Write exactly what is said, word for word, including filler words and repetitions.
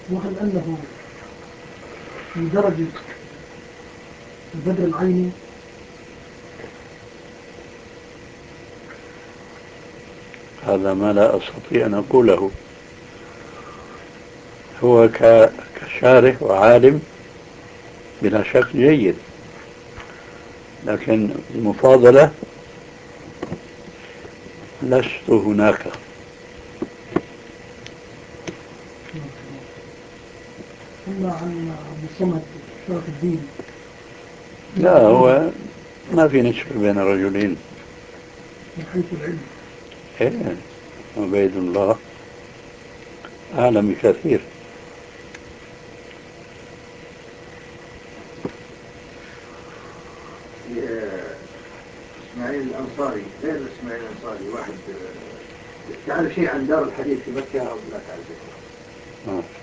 وهل أنه في درجة البدر العيني؟ هذا ما لا أستطيع أن أقوله. هو ك- كشارح وعالم بلا شك جيد، لكن المفاضلة لست هناك. أما عن عبد الصمد شرف الدين لا، يعرفونه هو ما في نسبة بين الرجلين. من حيث العلم؟ إيه، عبيد الله أعلم بكثير. إسماعيل الأنصاري غير إسماعيل الأنصاري واحد، آه، تعرف شيء عن دار الحديث في مكة أو لا تعرف شيء؟